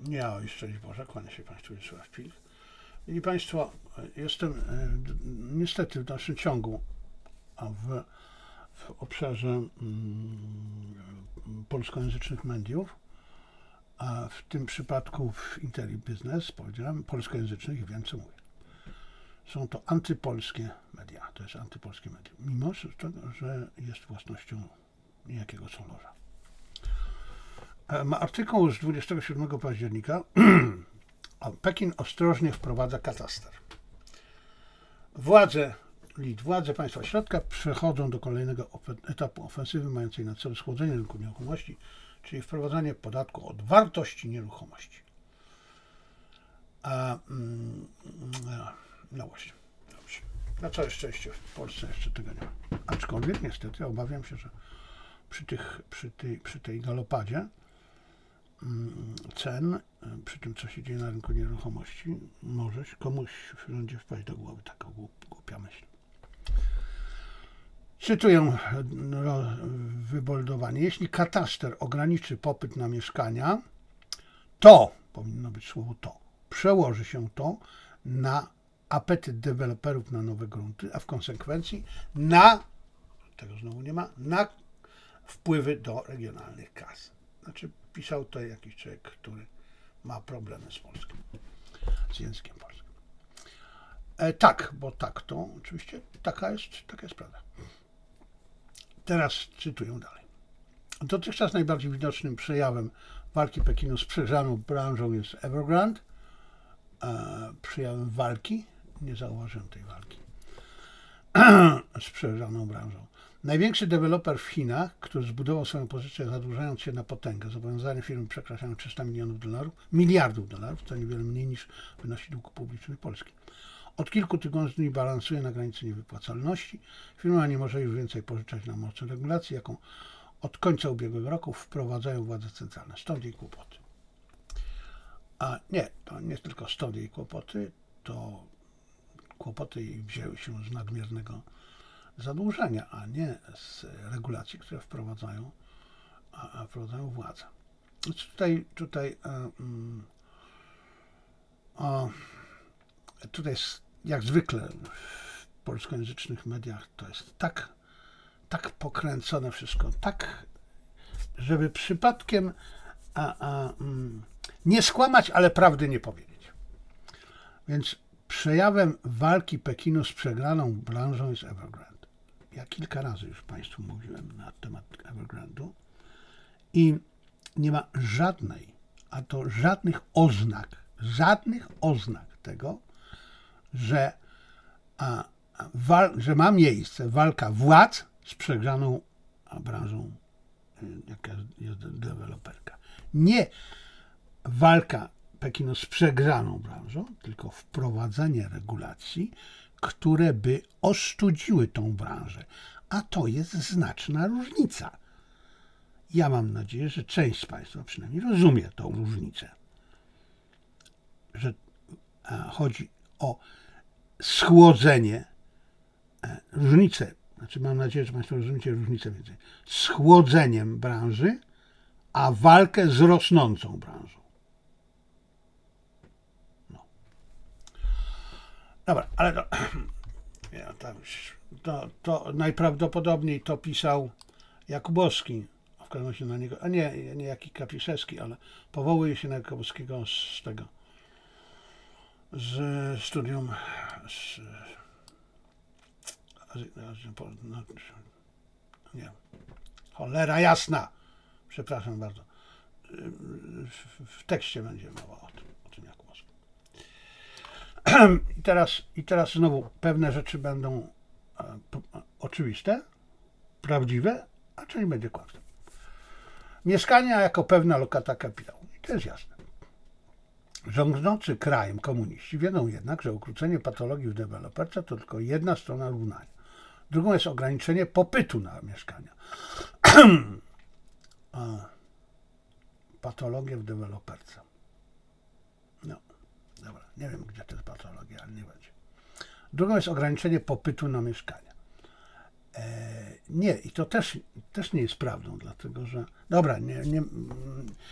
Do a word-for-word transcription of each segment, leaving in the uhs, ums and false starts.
Ja, szczęść Boże, kłania się Państwu Wiesław Pilch. Mili Państwo, jestem niestety w dalszym ciągu w, w obszarze mm, polskojęzycznych mediów, a w tym przypadku w IntelliBusiness, powiedziałem, polskojęzycznych i wiem co mówię. Są to antypolskie media, to jest antypolskie medium, mimo że jest własnością niejakiego Solorza. Ma artykuł z dwudziestego siódmego października. Pekin ostrożnie wprowadza kataster. Władze, lid, władze państwa środka przechodzą do kolejnego etapu ofensywy mającej na celu schłodzenie rynku nieruchomości, czyli wprowadzanie podatku od wartości nieruchomości. A, mm, no właśnie, dobrze. Na całe szczęście w Polsce jeszcze tego nie ma. Aczkolwiek niestety obawiam się, że przy, tych, przy, tej, przy tej galopadzie cen, przy tym co się dzieje na rynku nieruchomości, może komuś będzie wpaść do głowy taka głupia myśl. Cytuję wyboldowanie. Jeśli kataster ograniczy popyt na mieszkania, to, powinno być słowo to, przełoży się to na apetyt deweloperów na nowe grunty, a w konsekwencji na, tego znowu nie ma, na wpływy do regionalnych kas. Znaczy, pisał to jakiś człowiek, który ma problemy z polskim, z językiem polskim. E, tak, bo tak to oczywiście taka jest, taka jest prawda. Teraz cytuję dalej. Dotychczas najbardziej widocznym przejawem walki Pekinu z przegraną branżą jest Evergrande. E, przejawem walki, nie zauważyłem tej walki, z przegraną branżą. Największy deweloper w Chinach, który zbudował swoją pozycję zadłużając się na potęgę, zobowiązania firmy przekraczają trzysta milionów dolarów, miliardów dolarów, co niewiele mniej niż wynosi dług publiczny Polski. Od kilku tygodni balansuje na granicy niewypłacalności. Firma nie może już więcej pożyczać na mocy regulacji, jaką od końca ubiegłego roku wprowadzają władze centralne. Stąd jej kłopoty. A nie, to nie tylko stąd jej kłopoty, to kłopoty jej wzięły się z nadmiernego zadłużenia, a nie z regulacji, które wprowadzają, a wprowadzają władze. Więc tutaj, tutaj, um, o, tutaj jest, jak zwykle w polskojęzycznych mediach to jest tak, tak pokręcone wszystko, tak, żeby przypadkiem a, a, um, nie skłamać, ale prawdy nie powiedzieć. Więc przejawem walki Pekinu z przegraną branżą jest Evergrande. Ja kilka razy już Państwu mówiłem na temat Evergrande'u i nie ma żadnej, a to żadnych oznak, żadnych oznak tego, że, a, wal, że ma miejsce walka władz z przegraną branżą, jaka jest deweloperka. Nie walka Pekinu z przegraną branżą, tylko wprowadzenie regulacji, które by ostudziły tą branżę. A to jest znaczna różnica. Ja mam nadzieję, że część z Państwa przynajmniej rozumie tą różnicę. Że chodzi o schłodzenie, różnicę, znaczy mam nadzieję, że Państwo rozumiecie różnicę między schłodzeniem branży, a walkę z rosnącą branżą. No. Dobra, ale to, ja, tam, to, to najprawdopodobniej to pisał Jakubowski, w każdym razie na niego, a nie, nie jaki Kapiszewski, ale powołuje się na Jakubowskiego z tego, z studium, z, no, nie, cholera jasna, przepraszam bardzo, w, w tekście będzie mowa o tym, o tym Jakubowskim. I teraz, I teraz znowu pewne rzeczy będą e, po, oczywiste, prawdziwe, a część będzie kłamstwem. Mieszkania jako pewna lokata kapitału. I to jest jasne. Rządzący krajem komuniści wiedzą jednak, że ukrócenie patologii w deweloperce to tylko jedna strona równania. Drugą jest ograniczenie popytu na mieszkania. Patologia w deweloperce. No, dobra, nie wiem, gdzie to jest patologia, ale nie będzie. Drugą jest ograniczenie popytu na mieszkania. E, nie, i to też, też nie jest prawdą, dlatego że, dobra, nie, nie,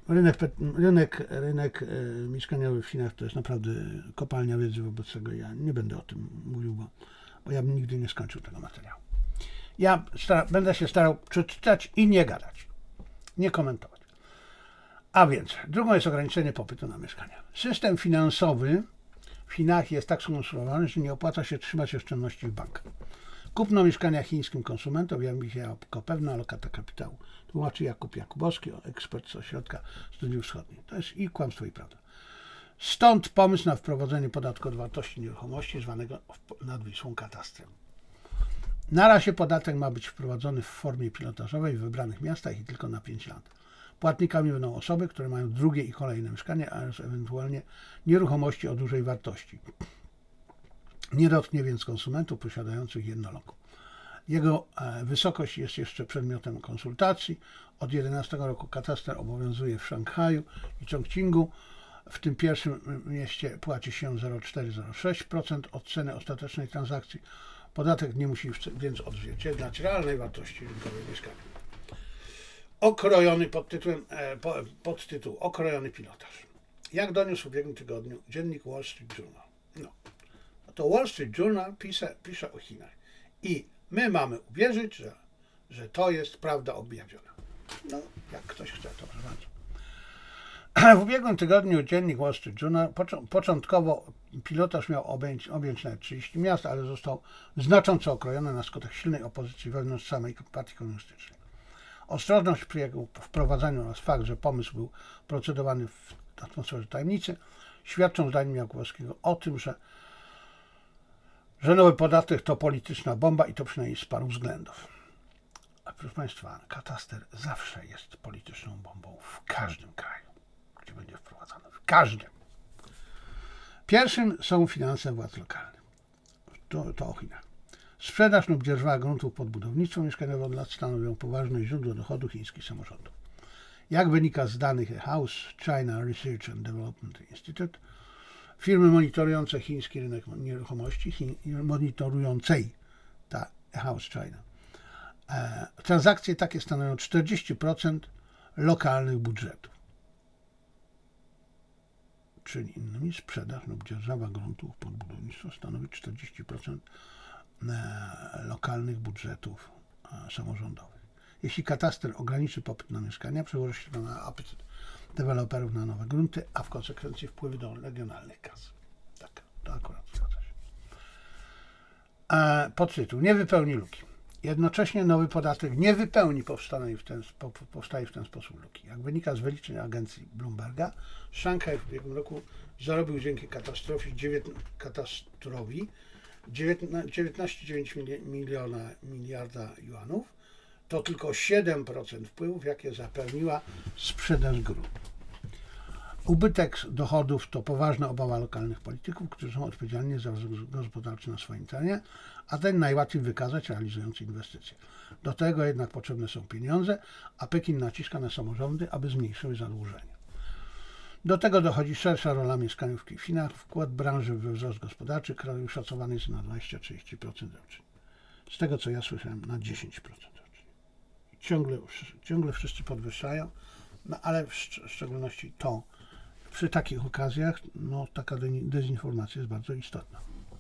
rynek, rynek, rynek mieszkaniowy w Chinach to jest naprawdę kopalnia wiedzy, wobec tego ja nie będę o tym mówił, bo, bo ja bym nigdy nie skończył tego materiału. Ja stara, będę się starał przeczytać i nie gadać, nie komentować. A więc, drugą jest ograniczenie popytu na mieszkania. System finansowy w Chinach jest tak skonstruowany, że nie opłaca się trzymać oszczędności w bankach. Kupno mieszkania chińskim konsumentom jawi się jako pewna alokata kapitału. Tłumaczy Jakub Jakubowski, ekspert z Ośrodka Studiów Wschodnich. To jest i kłamstwo, i prawda. Stąd pomysł na wprowadzenie podatku od wartości nieruchomości, zwanego nad Wisłą katastrem. Na razie podatek ma być wprowadzony w formie pilotażowej w wybranych miastach i tylko na pięć lat. Płatnikami będą osoby, które mają drugie i kolejne mieszkanie, oraz ewentualnie nieruchomości o dużej wartości. Nie dotknie więc konsumentów posiadających jedno lokum. Jego wysokość jest jeszcze przedmiotem konsultacji. Od jedenastego roku kataster obowiązuje w Szanghaju i Chongqingu. W tym pierwszym mieście płaci się zero przecinek cztery zero sześć procent od ceny ostatecznej transakcji. Podatek nie musi więc odzwierciedlać realnej wartości rynkowej mieszkania. Okrojony pod tytułem, pod tytuł Okrojony pilotaż. Jak doniósł w ubiegłym tygodniu dziennik Wall Street Journal. No, to Wall Street Journal pisze, pisze o Chinach. I my mamy uwierzyć, że, że to jest prawda objawiona. No, jak ktoś chce, to proszę bardzo. W ubiegłym tygodniu dziennik Wall Street Journal początkowo pilotaż miał objąć, objąć nawet trzydzieści miast, ale został znacząco okrojony na skutek silnej opozycji wewnątrz samej partii komunistycznej. Ostrożność przy jego wprowadzaniu oraz fakt, że pomysł był procedowany w atmosferze tajemnicy, świadczą zdaniem Jakubowskiego o tym, że, że nowy podatek to polityczna bomba i to przynajmniej z paru względów. A proszę Państwa, kataster zawsze jest polityczną bombą w każdym kraju, gdzie będzie wprowadzany. W każdym. Pierwszym są finanse władz lokalnych. To, to o Chinach. Sprzedaż lub dzierżawa gruntów pod budownictwo mieszkaniowe od lat stanowią poważne źródło dochodu chińskich samorządów. Jak wynika z danych The House China Research and Development Institute, firmy monitorujące chiński rynek nieruchomości, Chin, monitorującej ta The House China, e, transakcje takie stanowią czterdzieści procent lokalnych budżetów. Czyli innymi sprzedaż lub dzierżawa gruntów pod budownictwo stanowi czterdzieści procent lokalnych budżetów samorządowych. Jeśli kataster ograniczy popyt na mieszkania, przełoży się to na apetyt deweloperów na nowe grunty, a w konsekwencji wpływy do regionalnych kas. Tak, to akurat zgadza się. Podtytuł. Nie wypełni luki. Jednocześnie nowy podatek nie wypełni powstanej w ten, powstaje w ten sposób luki. Jak wynika z wyliczeń agencji Bloomberga, Szanghaj w ubiegłym roku zarobił dzięki katastrofie, katastrofowi dziewiętnaście przecinek dziewięć miliona miliarda juanów. To tylko siedem procent wpływów, jakie zapewniła sprzedaż gruntów. Ubytek dochodów to poważna obawa lokalnych polityków, którzy są odpowiedzialni za wzrost gospodarczy na swoim terenie, a ten najłatwiej wykazać realizując inwestycje. Do tego jednak potrzebne są pieniądze, a Pekin naciska na samorządy, aby zmniejszyły zadłużenie. Do tego dochodzi szersza rola mieszkaniówki w Chinach. Wkład branży we wzrost gospodarczy kraju szacowany jest na dwadzieścia do trzydziestu procent rocznie. Z tego, co ja słyszałem, na dziesięć procent rocznie. Ciągle, ciągle wszyscy podwyższają, no ale w szczególności to przy takich okazjach, no taka dezinformacja jest bardzo istotna.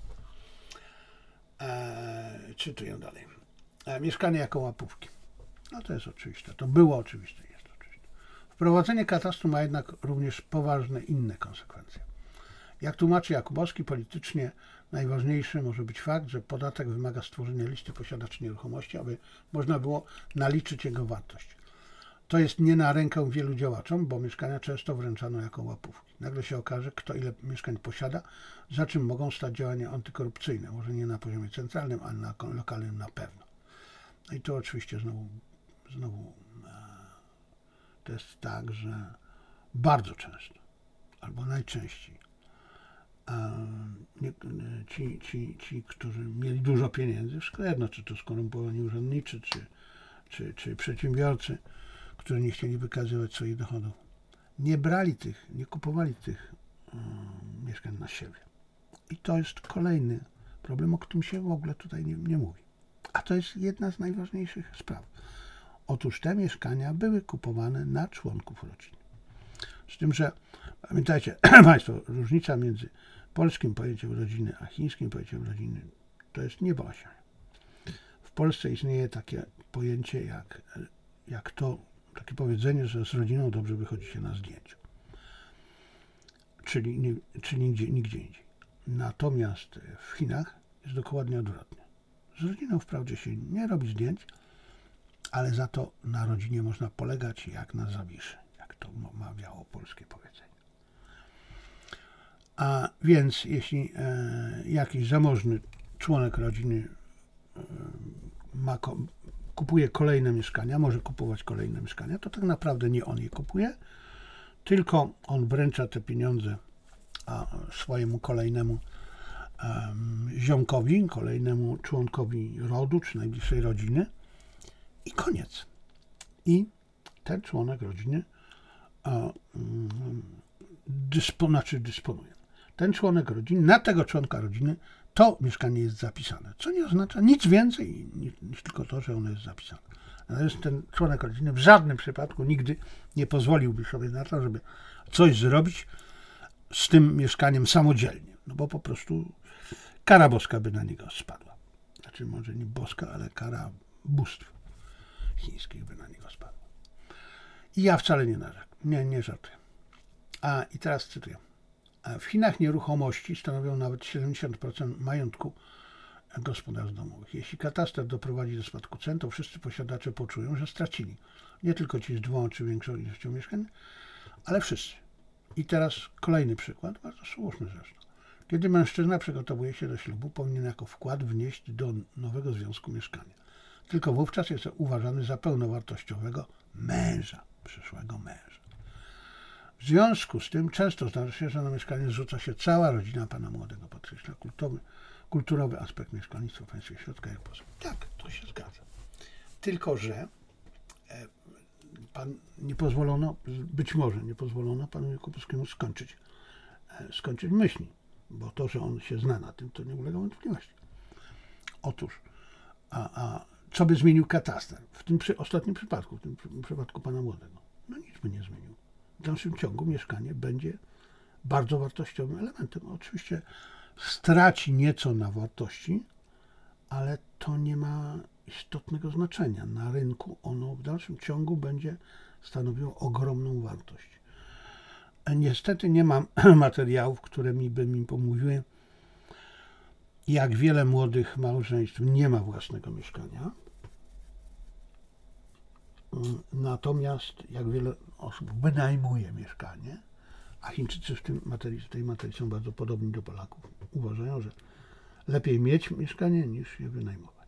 Eee, czytuję dalej. Eee, mieszkanie jako łapówki. No to jest oczywiste. To było oczywiste. Jest oczywiste. Wprowadzenie katastru ma jednak również poważne inne konsekwencje. Jak tłumaczy Jakubowski, politycznie najważniejszy może być fakt, że podatek wymaga stworzenia listy posiadaczy nieruchomości, aby można było naliczyć jego wartość. To jest nie na rękę wielu działaczom, bo mieszkania często wręczano jako łapówki. Nagle się okaże, kto ile mieszkań posiada, za czym mogą stać działania antykorupcyjne. Może nie na poziomie centralnym, ale na lokalnym na pewno. No i tu oczywiście znowu, znowu to jest tak, że bardzo często, albo najczęściej ci, ci, ci którzy mieli dużo pieniędzy, wszystko jedno, czy to skorumpowani urzędnicy, czy, czy, czy przedsiębiorcy, którzy nie chcieli wykazywać swoich dochodów, nie brali tych, nie kupowali tych um, mieszkań na siebie. I to jest kolejny problem, o którym się w ogóle tutaj nie, nie mówi. A to jest jedna z najważniejszych spraw. Otóż te mieszkania były kupowane na członków rodziny. Z tym, że pamiętajcie Państwo, różnica między polskim pojęciem rodziny a chińskim pojęciem rodziny to jest niebo a ziemia. W Polsce istnieje takie pojęcie jak, jak to, takie powiedzenie, że z rodziną dobrze wychodzi się na zdjęciu. Czyli, nie, czyli nigdzie, nigdzie indziej. Natomiast w Chinach jest dokładnie odwrotnie. Z rodziną wprawdzie się nie robi zdjęć, ale za to na rodzinie można polegać jak na zawiszy, jak to mawiało polskie powiedzenie. A więc jeśli e, jakiś zamożny członek rodziny e, ma, kupuje kolejne mieszkania, może kupować kolejne mieszkania, to tak naprawdę nie on je kupuje, tylko on wręcza te pieniądze a, swojemu kolejnemu um, ziomkowi, kolejnemu członkowi rodu czy najbliższej rodziny i koniec. I ten członek rodziny a, um, dyspo, znaczy dysponuje. Ten członek rodziny, na tego członka rodziny to mieszkanie jest zapisane, co nie oznacza nic więcej niż, niż tylko to, że ono jest zapisane. Natomiast ten członek rodziny w żadnym przypadku nigdy nie pozwoliłby sobie na to, żeby coś zrobić z tym mieszkaniem samodzielnie, no bo po prostu kara boska by na niego spadła. Znaczy może nie boska, ale kara bóstw chińskich by na niego spadła. I ja wcale nie narzekam, nie, nie żartuję. A i teraz cytuję. W Chinach nieruchomości stanowią nawet siedemdziesiąt procent majątku gospodarstw domowych. Jeśli kataster doprowadzi do spadku cen, to wszyscy posiadacze poczują, że stracili. Nie tylko ci z dwoma czy większą ilością mieszkań, ale wszyscy. I teraz kolejny przykład, bardzo słuszny zresztą. Kiedy mężczyzna przygotowuje się do ślubu, powinien jako wkład wnieść do nowego związku mieszkanie. Tylko wówczas jest uważany za pełnowartościowego męża, przyszłego męża. W związku z tym często zdarza się, że na mieszkanie zrzuca się cała rodzina pana młodego. Podkreśla kulturowy, kulturowy aspekt mieszkalnictwa w państwie środka jak poza. Tak, to się zgadza. Tylko że e, pan nie pozwolono, być może nie pozwolono panu Jakubowskiemu skończyć, e, skończyć myśli, bo to, że on się zna na tym, to nie ulega wątpliwości. Otóż, a, a co by zmienił kataster? W tym przy, ostatnim przypadku, w tym przy, przypadku pana młodego. No nic by nie zmienił. W dalszym ciągu mieszkanie będzie bardzo wartościowym elementem. Oczywiście straci nieco na wartości, ale to nie ma istotnego znaczenia. Na rynku ono w dalszym ciągu będzie stanowiło ogromną wartość. Niestety nie mam materiałów, które mi by mi pomówiły, jak wiele młodych małżeństw nie ma własnego mieszkania. Natomiast jak wiele osób wynajmuje mieszkanie, a Chińczycy w, tym materii, w tej materii są bardzo podobni do Polaków, uważają, że lepiej mieć mieszkanie niż je wynajmować.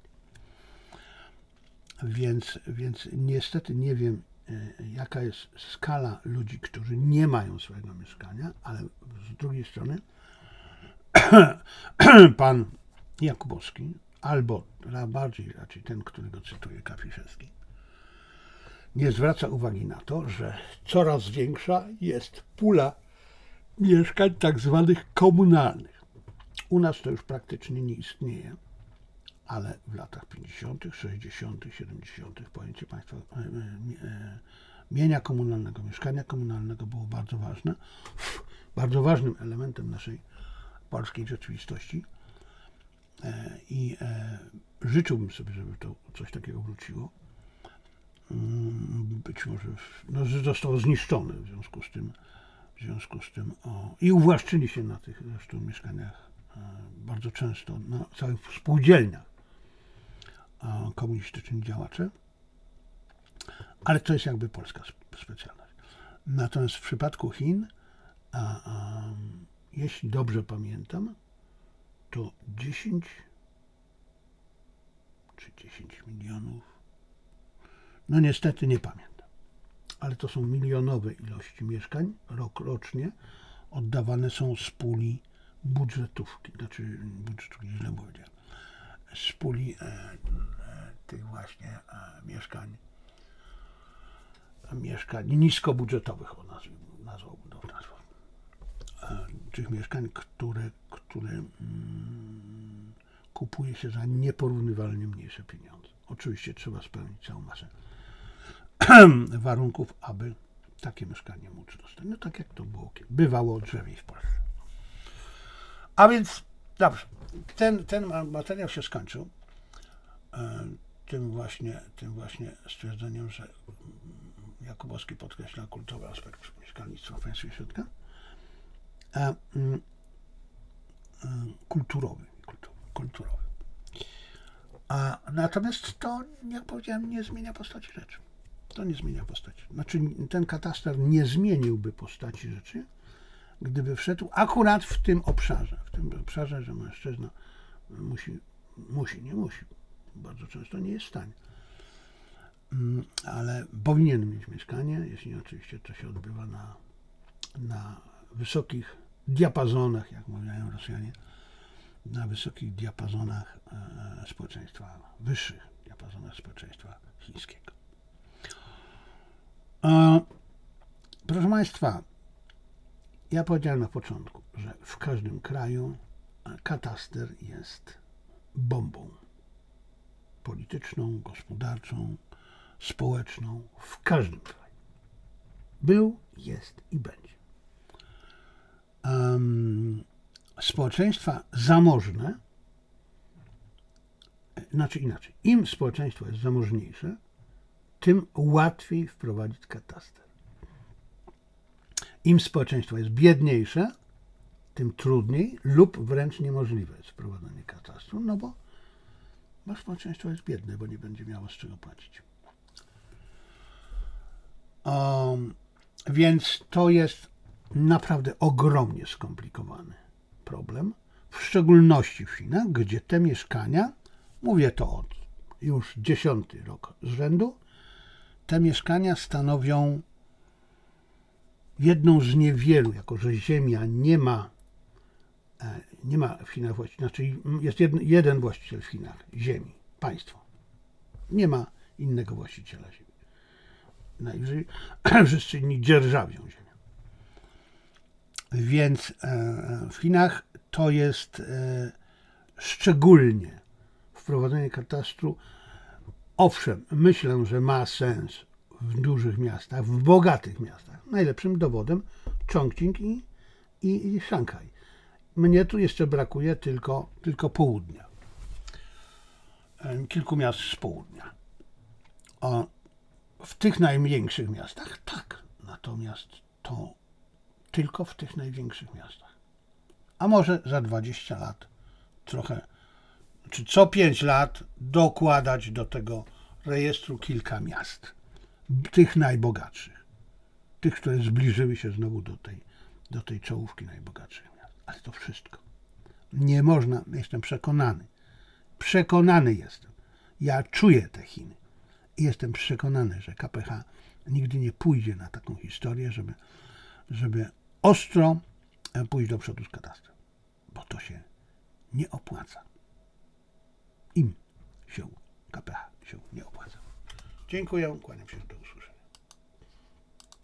Więc, więc niestety nie wiem, jaka jest skala ludzi, którzy nie mają swojego mieszkania, ale z drugiej strony pan Jakubowski, albo bardziej raczej ten, którego cytuje Kapiszewski, nie zwraca uwagi na to, że coraz większa jest pula mieszkań tak zwanych komunalnych. U nas to już praktycznie nie istnieje, ale w latach pięćdziesiątych, sześćdziesiątych, siedemdziesiątych pojęcie państwa mienia komunalnego, mieszkania komunalnego było bardzo ważne. Bardzo ważnym elementem naszej polskiej rzeczywistości i życzyłbym sobie, żeby to coś takiego wróciło. Być może no, zostało zniszczone w związku z tym, w związku z tym o, i uwłaszczyli się na tych zresztą mieszkaniach bardzo często, na całych spółdzielniach o, komunistyczni działacze, ale to jest jakby polska specjalność. Natomiast w przypadku Chin, a, a, jeśli dobrze pamiętam, to dziesięć czy dziesięć milionów, no niestety nie pamiętam, ale to są milionowe ilości mieszkań rok-rocznie oddawane są z puli budżetówki, znaczy budżetówki źle powiedziałem, z puli e, e, tych właśnie e, mieszkań mieszkań niskobudżetowych, o nazwałbym to w ten sposób. E, tych mieszkań, które, które mm, kupuje się za nieporównywalnie mniejsze pieniądze. Oczywiście trzeba spełnić całą masę warunków, aby takie mieszkanie móc dostać. No tak jak to było, bywało drzewiej w Polsce. A więc, dobrze, ten, ten materiał się skończył tym właśnie, tym właśnie stwierdzeniem, że Jakubowski podkreśla kulturowy aspekt mieszkalnictwa w państwie środka. A, mm, kulturowy, kulturowy, kulturowy. A natomiast to, jak powiedziałem, nie zmienia postaci rzeczy. To nie zmienia postaci. Znaczy, ten kataster nie zmieniłby postaci rzeczy, gdyby wszedł akurat w tym obszarze. W tym obszarze, że mężczyzna musi, musi, nie musi. Bardzo często nie jest w stanie. Ale powinien mieć mieszkanie, jeśli oczywiście to się odbywa na, na wysokich diapazonach, jak mówią Rosjanie, na wysokich diapazonach e, społeczeństwa, wyższych diapazonach społeczeństwa chińskiego. E, proszę Państwa, ja powiedziałem na początku, że w każdym kraju kataster jest bombą polityczną, gospodarczą, społeczną, w każdym kraju. Był, jest i będzie. Um, społeczeństwa zamożne, znaczy inaczej, im społeczeństwo jest zamożniejsze, tym łatwiej wprowadzić kataster. Im społeczeństwo jest biedniejsze, tym trudniej lub wręcz niemożliwe jest wprowadzenie katastru, no bo, bo społeczeństwo jest biedne, bo nie będzie miało z czego płacić. Um, więc to jest naprawdę ogromnie skomplikowany problem, w szczególności w Chinach, gdzie te mieszkania, mówię to od już dziesiąty rok z rzędu, te mieszkania stanowią jedną z niewielu, jako że ziemia nie ma, nie ma w Chinach właściciela, znaczy jest jeden, jeden właściciel w Chinach ziemi, państwo. Nie ma innego właściciela ziemi. Najwyżej wszyscy inni dzierżawią ziemię. Więc w Chinach to jest szczególnie wprowadzenie katastru. Owszem, myślę, że ma sens w dużych miastach, w bogatych miastach. Najlepszym dowodem Chongqing i, i, i Szanghaj. Mnie tu jeszcze brakuje tylko, tylko południa. Kilku miast z południa. O, w tych największych miastach tak, natomiast to tylko w tych największych miastach. A może za dwadzieścia lat trochę, czy co pięć lat dokładać do tego rejestru kilka miast, tych najbogatszych, tych, które zbliżyły się znowu do tej, do tej czołówki najbogatszych miast. Ale to wszystko. Nie można, jestem przekonany, przekonany jestem, ja czuję te Chiny i jestem przekonany, że K P H nigdy nie pójdzie na taką historię, żeby, żeby ostro pójść do przodu z katastrem, bo to się nie opłaca. Im się K P H się nie opłaca. Dziękuję, kłaniam się do